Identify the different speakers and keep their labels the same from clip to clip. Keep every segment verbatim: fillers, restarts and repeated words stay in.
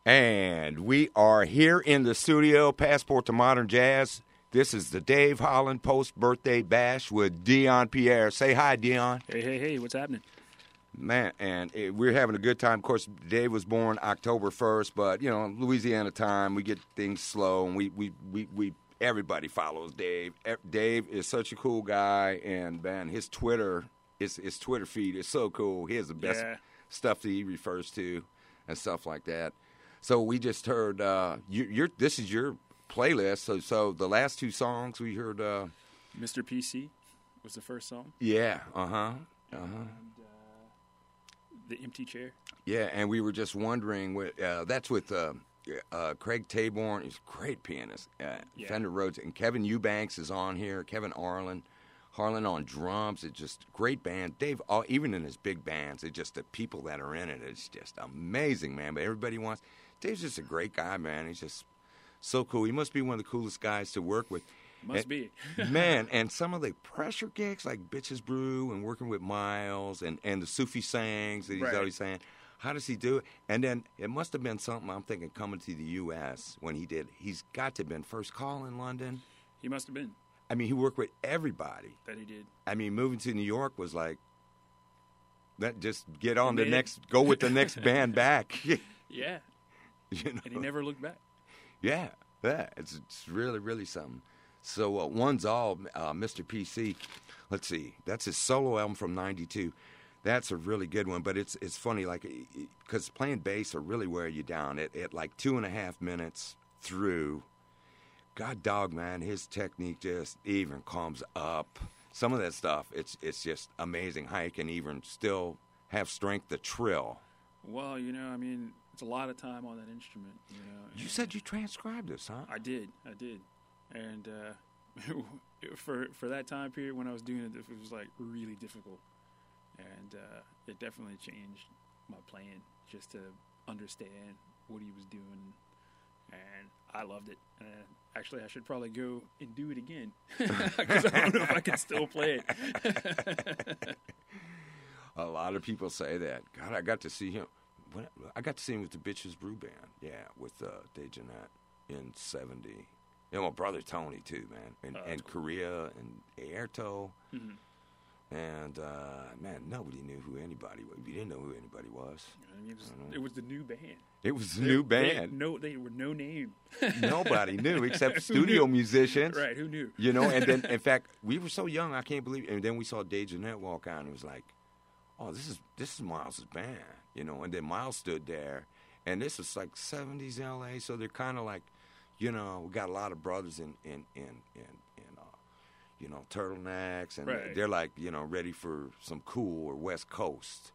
Speaker 1: And we are here in the studio, Passport to Modern Jazz. This is the Dave Holland post-birthday bash with Dion Pierre. Say hi, Dion.
Speaker 2: Hey, hey, hey, what's happening?
Speaker 1: Man, and it, we're having a good time. Of course, Dave was born October first, but, you know, Louisiana time, we get things slow, and we, we, we, we everybody follows Dave. Dave is such a cool guy, and, man, his Twitter, his, his Twitter feed is so cool. He has the best
Speaker 2: Yeah.
Speaker 1: stuff that he refers to and stuff like that. So we just heard, uh, you, you're, this is your playlist. So, so the last two songs we heard. Uh,
Speaker 2: Mister P C was the first song.
Speaker 1: yeah, uh-huh, uh-huh.
Speaker 2: And uh, The Empty Chair.
Speaker 1: Yeah, and we were just wondering, what, uh, that's with uh, uh, Craig Taborn. He's a great pianist. Uh,
Speaker 2: Yeah.
Speaker 1: Fender Rhodes. And Kevin Eubanks is on here. Kevin Arlen. Harlan on drums. It's just great band. Dave, all, even in his big bands, it's just the people that are in it. It's just amazing, man. But everybody wants. Dave's just a great guy, man. He's just so cool. He must be one of the coolest guys to work with.
Speaker 2: Must
Speaker 1: and,
Speaker 2: be.
Speaker 1: Man, and some of the pressure gigs like Bitches Brew and working with Miles and, and the Sufi Sangs that he's
Speaker 2: Right.
Speaker 1: always saying. How does he do it? And then it must have been something, I'm thinking, coming to the U S when he did. He's got to have been First Call in London.
Speaker 2: He must have been.
Speaker 1: I mean, he worked with everybody.
Speaker 2: That he did.
Speaker 1: I mean, moving to New York was like, that just get on
Speaker 2: He
Speaker 1: the
Speaker 2: made it.
Speaker 1: next, go with the next band back. you
Speaker 2: Yeah.
Speaker 1: know?
Speaker 2: And he never looked back.
Speaker 1: Yeah, yeah, it's it's really really something. So uh, one's all uh, Mister P C. Let's see, that's his solo album from ninety-two. That's a really good one, but it's it's funny, like, because playing bass will really wear you down. At, at like two and a half minutes through, God dog, man, his technique just even comes up. Some of that stuff, it's it's just amazing how he can even still have strength to trill.
Speaker 2: Well, you know, I mean, it's a lot of time on that instrument. You know.
Speaker 1: You
Speaker 2: and
Speaker 1: said you transcribed this, huh?
Speaker 2: I did. I did. And uh, for for that time period when I was doing it, it was like really difficult. And uh, it definitely changed my playing just to understand what he was doing. And I loved it. And actually, I should probably go and do it again because I don't know if I can still play it.
Speaker 1: A lot of people say that. God, I got to see him. When, I got to see him with the Bitches Brew Band. Yeah, with uh, Dejanette in seventy. You know, my brother Tony, too, man. And,
Speaker 2: Oh,
Speaker 1: and
Speaker 2: cool.
Speaker 1: Korea and Airto.
Speaker 2: Mhm.
Speaker 1: And, uh, man, nobody knew who anybody was. We didn't know who anybody was.
Speaker 2: I mean, it, was, it was the new band.
Speaker 1: It was a new
Speaker 2: They-
Speaker 1: band.
Speaker 2: no, they were no name.
Speaker 1: Nobody knew except
Speaker 2: Who
Speaker 1: studio
Speaker 2: knew?
Speaker 1: musicians.
Speaker 2: Right, who knew?
Speaker 1: You know, and then, in fact, we were so young, I can't believe it. And then we saw Dejanette walk out, and it was like, oh, this is this is Miles' band, you know. And then Miles stood there, and this was like seventies L A, so they're kind of like, you know, we got a lot of brothers in in in in, in uh, you know, turtlenecks, and
Speaker 2: Right.
Speaker 1: they're like, you know, ready for some cool or West Coast.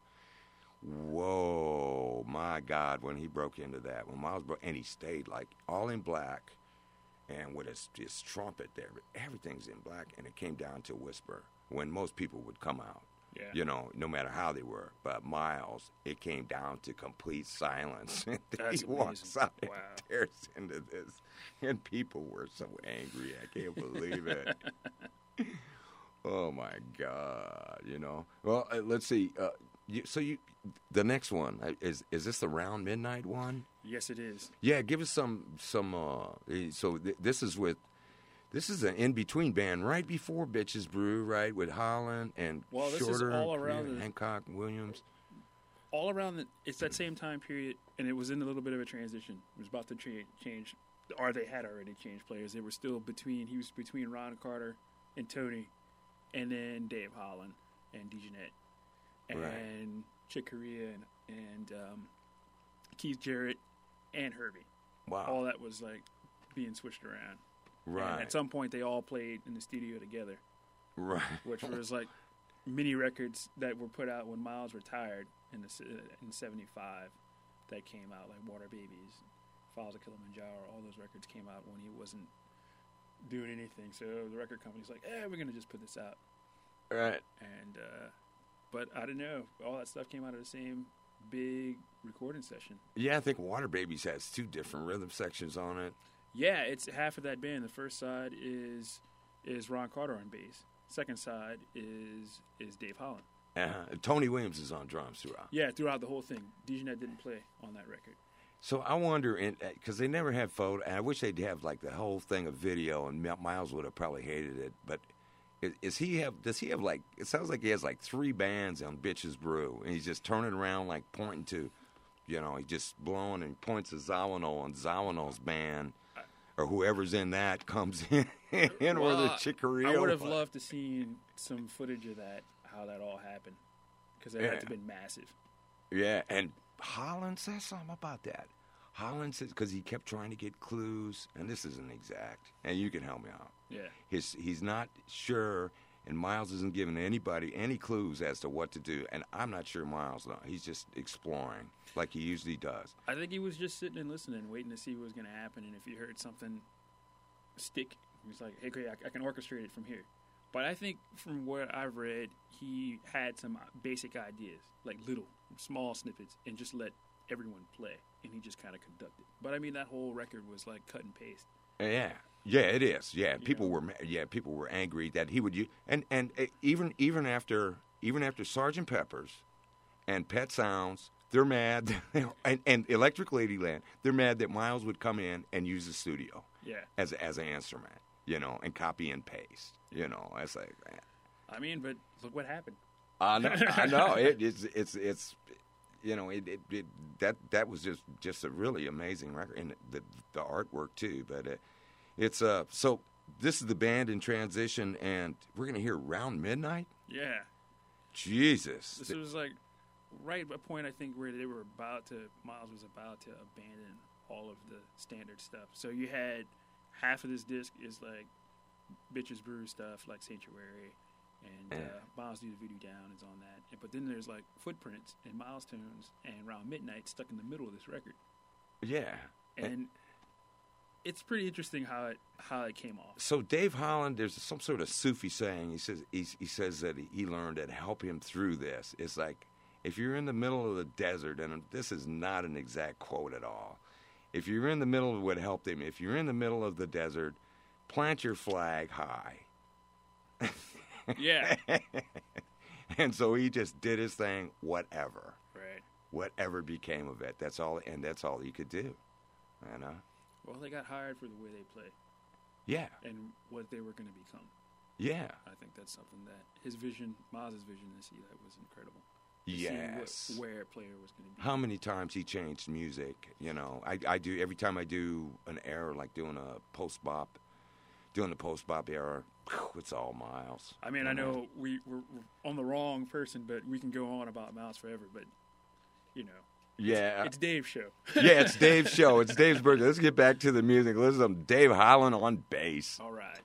Speaker 1: Whoa, my God, when he broke into that, when Miles broke, and he stayed like all in black, and with his, his trumpet there, everything's in black, and it came down to a whisper when most people would come out.
Speaker 2: Yeah.
Speaker 1: You know, no matter how they were. But Miles, it came down to complete silence. And
Speaker 2: That's
Speaker 1: he walks
Speaker 2: amazing.
Speaker 1: out and
Speaker 2: Wow.
Speaker 1: tears into this. And people were so angry. I can't believe it. Oh, my God, you know. Well, uh, let's see. Uh, you, so you, the next one, uh, is is this the Round Midnight one?
Speaker 2: Yes, it is.
Speaker 1: Yeah, give us some, some uh, eh, so th- this is with, this is an in-between band right before Bitches Brew, right, with Holland and
Speaker 2: Well, this is
Speaker 1: Shorter,
Speaker 2: all
Speaker 1: and
Speaker 2: around the-
Speaker 1: Hancock, Williams.
Speaker 2: All around, the, it's that same time period, and it was in a little bit of a transition. It was about to cha- change, or they had already changed players. They were still between, he was between Ron Carter and Tony, and then Dave Holland and Dejanette, and
Speaker 1: Right.
Speaker 2: Chick Corea and, and um, Keith Jarrett and Herbie.
Speaker 1: Wow.
Speaker 2: All that was like being switched around. And
Speaker 1: Right.
Speaker 2: at some point, they all played in the studio together,
Speaker 1: Right.
Speaker 2: which was like mini records that were put out when Miles retired in the se- in seventy-five that came out, like Water Babies, Files of Kilimanjaro. All those records came out when he wasn't doing anything. So the record company's like, "Eh, we're gonna just put this out."
Speaker 1: Right.
Speaker 2: And uh, but I don't know. All that stuff came out of the same big recording session.
Speaker 1: Yeah, I think Water Babies has two different rhythm sections on it.
Speaker 2: Yeah, it's half of that band. The first side is is Ron Carter on bass. Second side is is Dave Holland.
Speaker 1: Uh-huh. Tony Williams is on drums throughout.
Speaker 2: Yeah, throughout the whole thing. Dejanette didn't play on that record.
Speaker 1: So I wonder, because they never had photo, and I wish they'd have like the whole thing of video, and Miles would have probably hated it. But is, is he have? Does he have like? It sounds like he has like three bands on Bitches Brew, and he's just turning around like pointing to, you know, he just blowing and points to Zawinul, and Zawinul's band or whoever's in that comes in, in
Speaker 2: well,
Speaker 1: with a chicory.
Speaker 2: I would have loved to see some footage of that, how that all happened, because it
Speaker 1: Yeah.
Speaker 2: had to have been massive.
Speaker 1: Yeah, and Holland says something about that. Holland says, because he kept trying to get clues, and this isn't exact, and you can help me out.
Speaker 2: Yeah.
Speaker 1: His, he's not sure, and Miles isn't giving anybody any clues as to what to do, and I'm not sure Miles knows. He's just exploring like he usually does.
Speaker 2: I think he was just sitting and listening, waiting to see what was going to happen, and if he heard something stick, he was like, hey, great, I, I can orchestrate it from here. But I think from what I've read, he had some basic ideas, like little, small snippets, and just let everyone play, and he just kind of conducted. But I mean, that whole record was like cut and paste.
Speaker 1: Yeah, yeah, it is. Yeah,
Speaker 2: You
Speaker 1: people
Speaker 2: know?
Speaker 1: were ma- yeah people were angry that he would use, and and uh, even even after even after Sergeant Pepper's and Pet Sounds, they're mad, and, and Electric Ladyland, they're mad that Miles would come in and use the studio
Speaker 2: Yeah.
Speaker 1: as as an instrument, you know, and copy and paste, you know. It's like, man.
Speaker 2: I mean, but look what happened.
Speaker 1: I know, I know. It, it's it's it's you know it, it, it that that was just just a really amazing record, and the the artwork too. But it, it's uh so this is the band in transition, and we're gonna hear Round Midnight.
Speaker 2: Yeah.
Speaker 1: Jesus,
Speaker 2: This was like right at a point, I think, where they were about to, Miles was about to abandon all of the standard stuff. So you had half of this disc is like Bitches Brew stuff, like Sanctuary, and
Speaker 1: Yeah.
Speaker 2: uh, Miles Do the Voodoo Down is on that. And, but then there's like Footprints and Miles Tunes and Round Midnight stuck in the middle of this record.
Speaker 1: yeah.
Speaker 2: And it's pretty interesting how it how it came off.
Speaker 1: So Dave Holland, there's some sort of Sufi saying. He says he, he says that he, he learned that help him through this. It's like if you're in the middle of the desert, and this is not an exact quote at all. If you're in the middle of what helped him, if you're in the middle of the desert, plant your flag high.
Speaker 2: Yeah.
Speaker 1: And so he just did his thing, whatever,
Speaker 2: Right.
Speaker 1: whatever became of it. That's all, and that's all he could do. You know?
Speaker 2: Well, they got hired for the way they play
Speaker 1: Yeah,
Speaker 2: and what they were going to become.
Speaker 1: yeah,
Speaker 2: I think that's something that his vision, Miles' vision to see that was incredible. To see
Speaker 1: yes.
Speaker 2: what, where a player was going to be.
Speaker 1: How many times he changed music? You know, I, I do every time I do an era, like doing a post bop, doing the post bop era. Whew, it's all Miles.
Speaker 2: I mean,
Speaker 1: you
Speaker 2: I know we, we're, we're on the wrong person, but we can go on about Miles forever. But, you know,
Speaker 1: Yeah,
Speaker 2: it's Dave's show.
Speaker 1: yeah, it's Dave's show. It's Dave's birthday. Let's get back to the music. Listen to Dave Holland on bass.
Speaker 2: All right.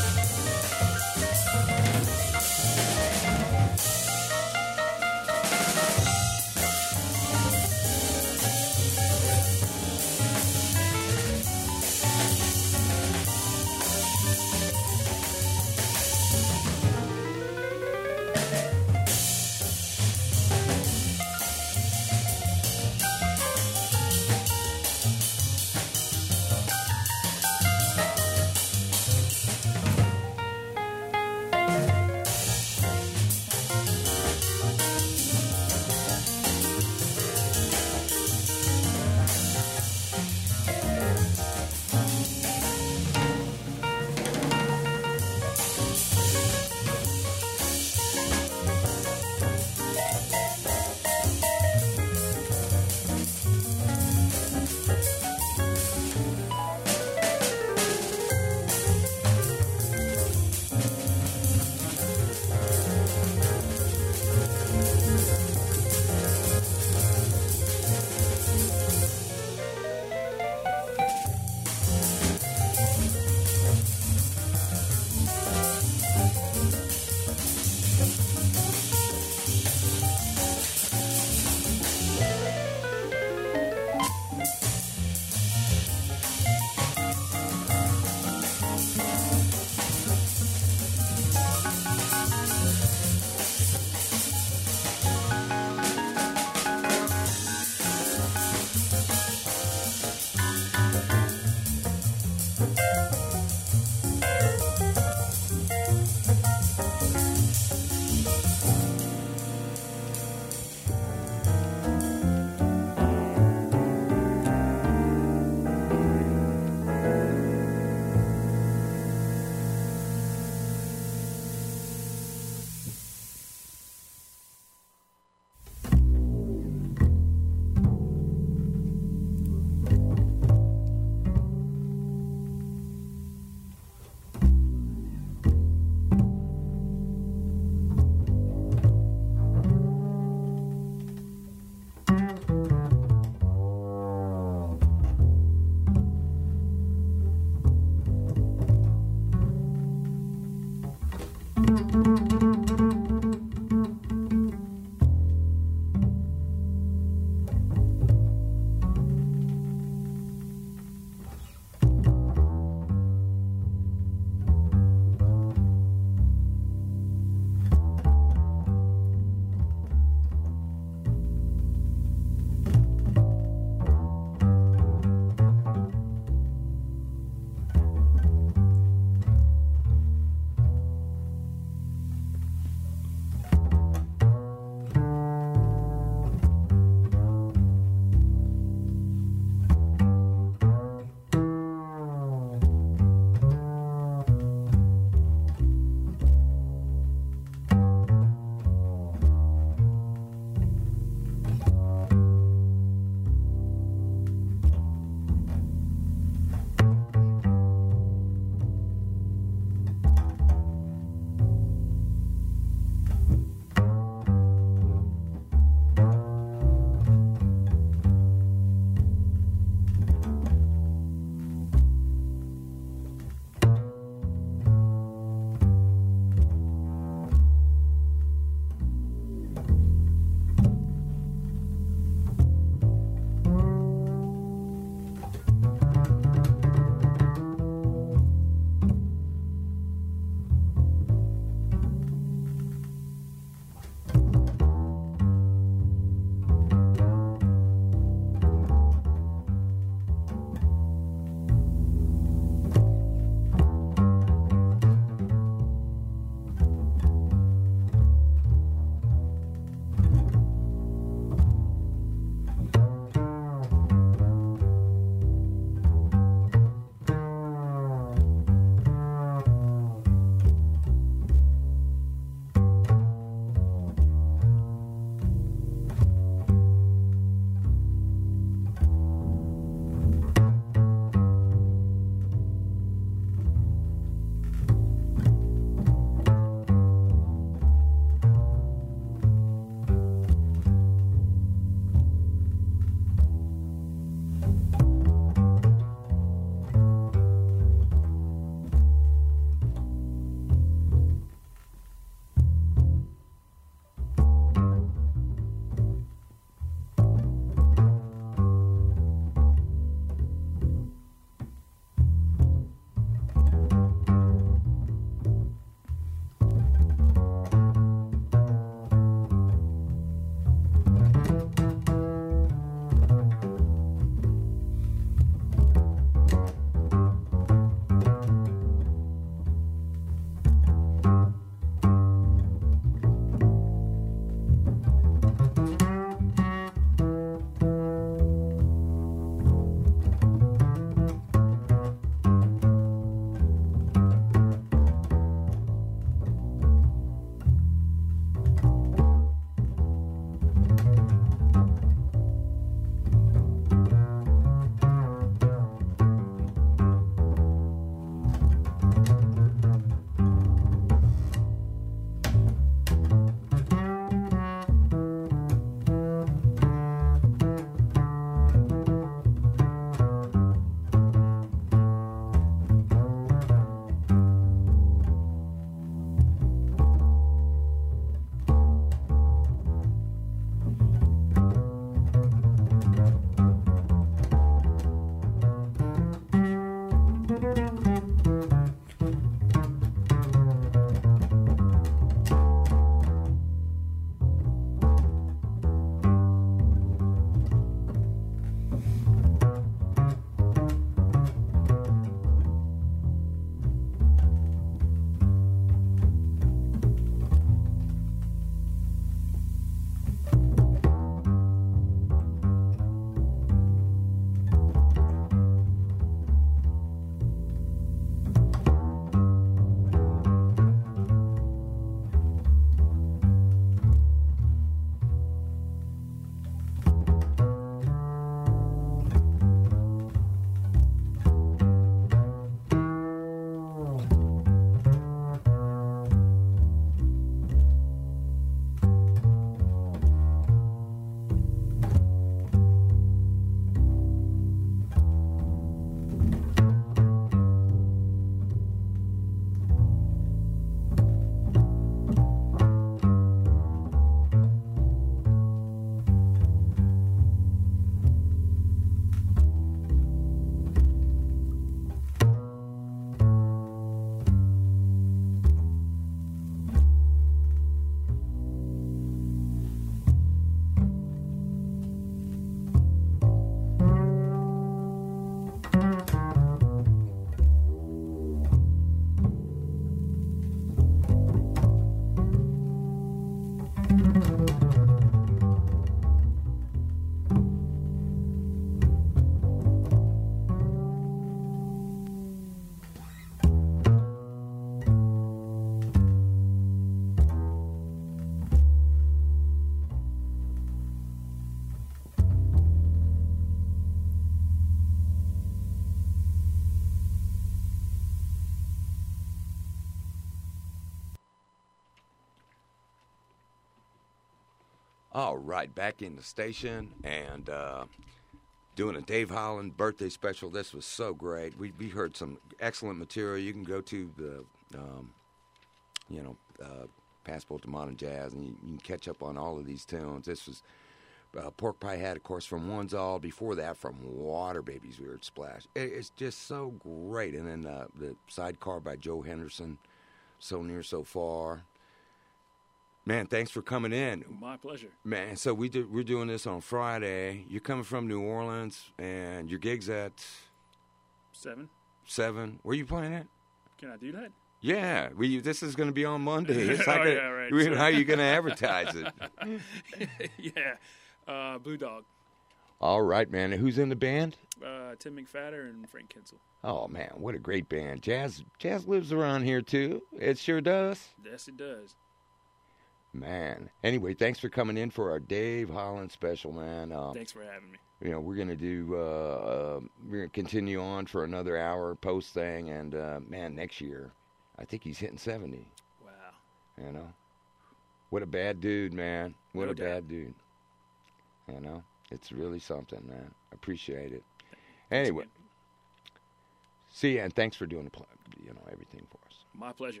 Speaker 1: All right, back in the station and uh, doing a Dave Holland birthday special. This was so great. We we heard some excellent material. You can go to the, um, you know, uh, Passport to Modern Jazz, and you, you can catch up on all of these tunes. This was uh, Pork Pie Hat, of course, from One's All. Before that, from Water Babies, we heard Splash. It, it's just so great. And then uh, the sidecar by Joe Henderson, So Near, So Far. Man, thanks for coming in.
Speaker 2: My pleasure.
Speaker 1: Man, so we do, we're doing this on Friday. You're coming from New Orleans, and your gig's at
Speaker 2: Seven.
Speaker 1: seven. Where you playing at?
Speaker 2: Can I do that?
Speaker 1: Yeah, we, this is going to be on Monday. It's like
Speaker 2: oh,
Speaker 1: a,
Speaker 2: yeah, right.
Speaker 1: we,
Speaker 2: So-
Speaker 1: how are you going to advertise it?
Speaker 2: yeah. Uh, Blue Dog.
Speaker 1: All right, man. And who's in the band?
Speaker 2: Uh, Tim McFadder and Frank Kitzel.
Speaker 1: Oh, man, what a great band. Jazz Jazz lives around here, too. It sure does.
Speaker 2: Yes, it does.
Speaker 1: Man. Anyway, thanks for coming in for our Dave Holland special, man. Um,
Speaker 2: Thanks for having me.
Speaker 1: You know, we're going to do, uh, uh, we're going to continue on for another hour post thing. And, uh, man, next year, I think he's hitting seventy.
Speaker 2: Wow.
Speaker 1: You know? What a bad dude, man. What
Speaker 2: No
Speaker 1: a
Speaker 2: doubt.
Speaker 1: bad dude. You know? It's really something, man. Appreciate it. Anyway,
Speaker 2: again.
Speaker 1: see ya, and thanks for doing the, pl- you know, everything for us.
Speaker 2: My pleasure.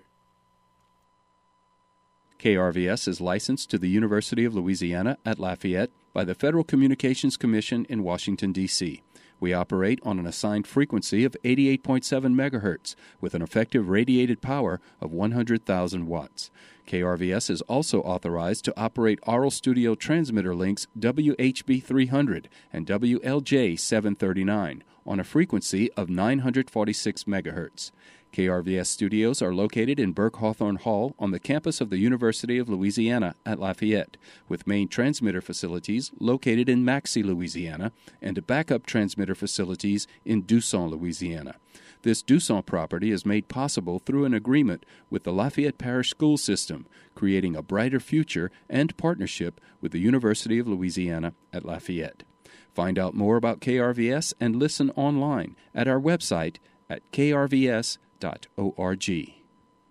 Speaker 3: K R V S is licensed to the University of Louisiana at Lafayette by the Federal Communications Commission in Washington, D C We operate on an assigned frequency of eighty-eight point seven megahertz with an effective radiated power of one hundred thousand watts. K R V S is also authorized to operate Aural Studio transmitter links W H B three hundred and W L J seven thirty-nine on a frequency of nine hundred forty-six megahertz. K R V S studios are located in Burke Hawthorne Hall on the campus of the University of Louisiana at Lafayette, with main transmitter facilities located in Maxey, Louisiana, and backup transmitter facilities in Dusson, Louisiana. This Dusson property is made possible through an agreement with the Lafayette Parish School System, creating a brighter future and partnership with the University of Louisiana at Lafayette. Find out more about K R V S and listen online at our website at k r v s dot org.